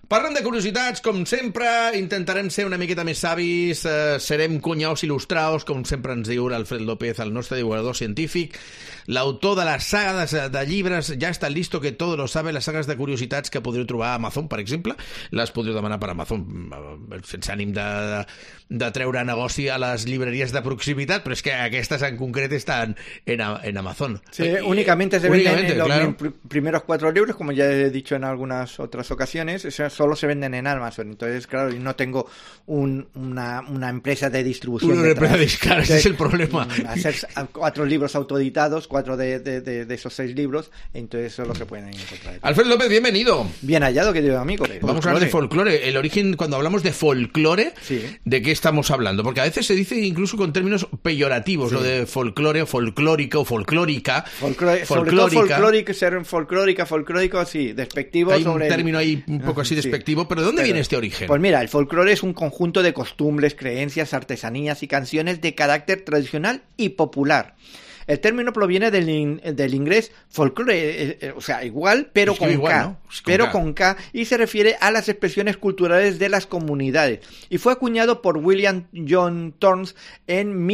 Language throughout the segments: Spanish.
Parlant de curiositats, com sempre, intentarem ser una miqueta més savis, serem cunyaos il·lustraos, com sempre ens diu l'Alfred López, el nostre divulgador científic, l'autor de les sagas de llibres, ja està listo que todo lo sabe, les sagues de curiositats que podreu trobar a Amazon, per exemple, les podreu demanar per Amazon, sense ànim de treure negoci a les llibreries de proximitat, però és que aquestes en concret estan en Amazon. Sí, únicamente se venden los primeros 4 libros, como ya he dicho en algunas otras ocasiones, solo se venden en Amazon. Entonces, claro, yo no tengo una empresa de distribución. Una empresa de claro, ese es el problema. Hacer 4 libros autoeditados, 4 de esos 6 libros, entonces solo se pueden encontrar. Alfred López, bienvenido. Bien hallado, querido amigo. Vamos a hablar de folclore. El origen, cuando hablamos de folclore, sí. ¿De qué estamos hablando? Porque a veces se dice incluso con términos peyorativos, sí. Lo de folclore, folclórico o folclórica. Sobre todo folclórico, sí, despectivo. Hay un término ahí un poco así despectivo, sí. Pero ¿de dónde viene este origen? Pues mira, el folclore es un conjunto de costumbres, creencias, artesanías y canciones de carácter tradicional y popular. El término proviene del inglés folklore, o sea, igual, pero con igual, K, ¿no? con K, y se refiere a las expresiones culturales de las comunidades. Y fue acuñado por William John Torrance en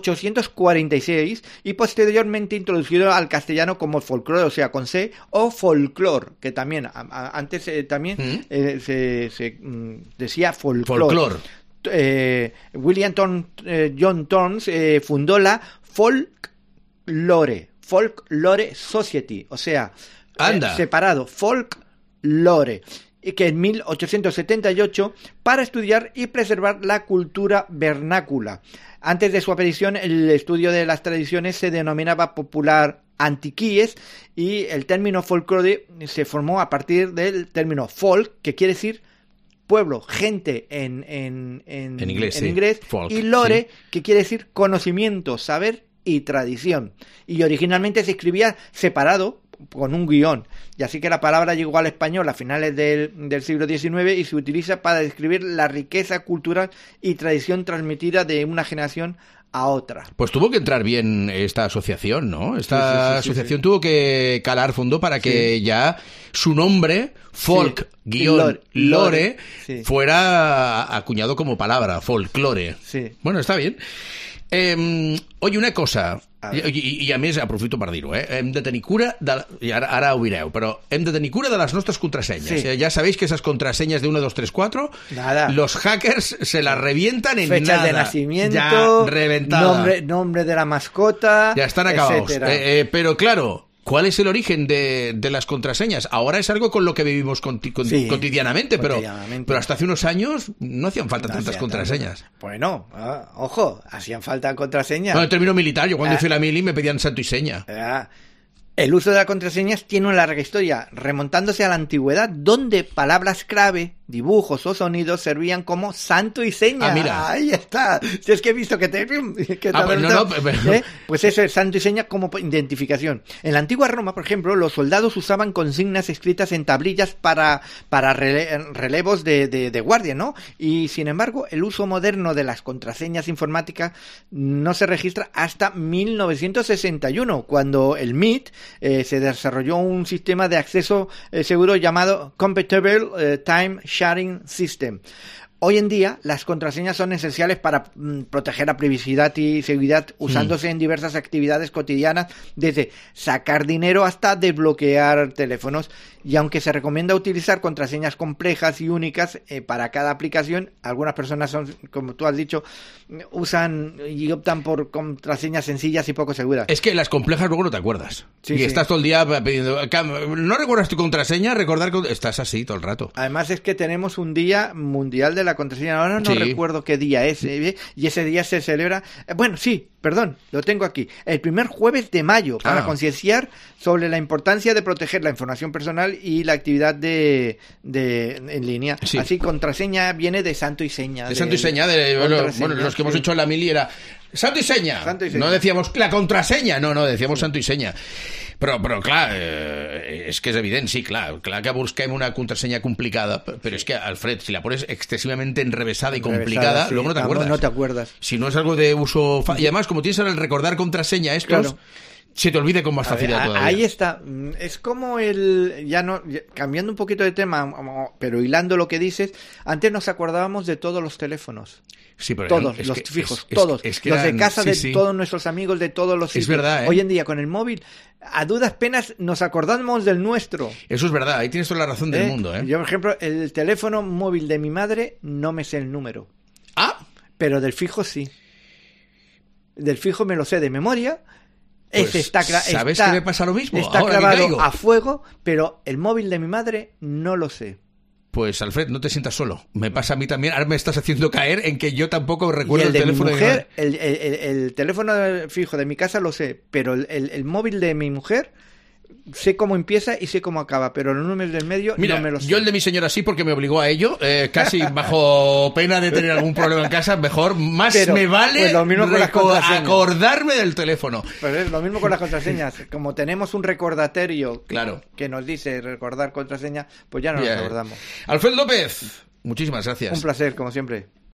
1846 y posteriormente introducido al castellano como folclore, o sea, con C, o folclor, que también, antes también se decía folclor. William John Torrance fundó la Folklore Society, o sea, separado, Folklore, y que en 1878 para estudiar y preservar la cultura vernácula. Antes de su aparición, el estudio de las tradiciones se denominaba popular antiquíes y el término folklore se formó a partir del término folk, que quiere decir pueblo, gente en inglés folk, y lore, sí. Que quiere decir conocimiento, saber y tradición. Y originalmente se escribía separado, con un guión, y así que la palabra llegó al español a finales del siglo XIX y se utiliza para describir la riqueza cultural y tradición transmitida de una generación a otra. Pues tuvo que entrar bien esta asociación, ¿no? Esta asociación tuvo que calar fondo para que ya su nombre, folk-lore, fuera acuñado como palabra, folklore. Sí. Bueno, está bien. Oye, una cosa, i a més aprofito per dir-ho, hem de tenir cura i ara ho direu, però hem de tenir cura de les nostres contrasenyes. Sí. Ya sabéis que esas contraseñas de 1, 2, 3, 4 nada. Los hackers se las revientan en fechas nada. De nacimiento, ya reventada. Nombre de la mascota, ya están acabados. Pero claro, ¿cuál es el origen de las contraseñas? Ahora es algo con lo que vivimos cotidianamente, pero hasta hace unos años no hacían falta tantas contraseñas. Bueno, ojo, hacían falta contraseñas. No, en términos militar, yo cuando hice la mili me pedían santo y seña. El uso de las contraseñas tiene una larga historia, remontándose a la antigüedad, donde palabras clave, dibujos o sonidos servían como santo y seña. Mira. Ahí está. Si es que he visto que pues eso es santo y seña como identificación. En la antigua Roma, por ejemplo, los soldados usaban consignas escritas en tablillas para relevos de guardia, ¿no? Y sin embargo, el uso moderno de las contraseñas informáticas no se registra hasta 1961, cuando el MIT se desarrolló un sistema de acceso seguro llamado Compatible Time Sharing System. Hoy en día, las contraseñas son esenciales para proteger la privacidad y seguridad, usándose en diversas actividades cotidianas, desde sacar dinero hasta desbloquear teléfonos. Y aunque se recomienda utilizar contraseñas complejas y únicas para cada aplicación, algunas personas son, como tú has dicho, usan y optan por contraseñas sencillas y poco seguras. Es que las complejas luego no te acuerdas. Estás todo el día pidiendo, ¿no recuerdas tu contraseña? Estás así todo el rato. Además es que tenemos un día mundial de la contraseña. Ahora no recuerdo qué día es, y ese día se celebra, lo tengo aquí, el primer jueves de mayo, para concienciar sobre la importancia de proteger la información personal y la actividad en línea. Sí. Así, contraseña viene de santo y seña. De santo y seña, los que hemos hecho en la mili era santo y seña. No decíamos la contraseña, no decíamos santo y seña. Però clar, és que és evident, sí, clar que busquem una contrasenya complicada, però és que, Alfred, si la pones excesivamente enrevesada y complicada, luego no te acuerdas. No te acuerdas. Si no es algo de uso... Y además, como tienes ahora el recordar contraseña estos... Claro. se te olvide con más facilidad todavía. Ahí está. Es como cambiando un poquito de tema, pero hilando lo que dices, antes nos acordábamos de todos los teléfonos. Sí, pero todos, los fijos, todos. Los de casa de todos nuestros amigos, de todos los sitios. Es verdad, ¿eh? Hoy en día, con el móvil, a duras penas nos acordamos del nuestro. Eso es verdad, ahí tienes toda la razón del mundo, ¿eh? Yo, por ejemplo, el teléfono móvil de mi madre, no me sé el número. Ah. Pero del fijo sí. Del fijo me lo sé de memoria. Pues, ¿sabes que me pasa lo mismo? Está ahora clavado a fuego, pero el móvil de mi madre no lo sé. Pues, Alfred, no te sientas solo. Me pasa a mí también. Ahora me estás haciendo caer en que yo tampoco recuerdo el teléfono de mi mujer. El teléfono fijo de mi casa lo sé, pero el móvil de mi mujer sé cómo empieza y sé cómo acaba, pero los números del medio no me los sé. Yo el de mi señora sí, porque me obligó a ello, casi bajo pena de tener algún problema en casa, mejor, pero, me vale pues lo mismo con acordarme del teléfono. Pues es lo mismo con las contraseñas, como tenemos un recordatorio claro, que nos dice recordar contraseña, pues ya no nos acordamos. Alfred López, muchísimas gracias. Un placer, como siempre.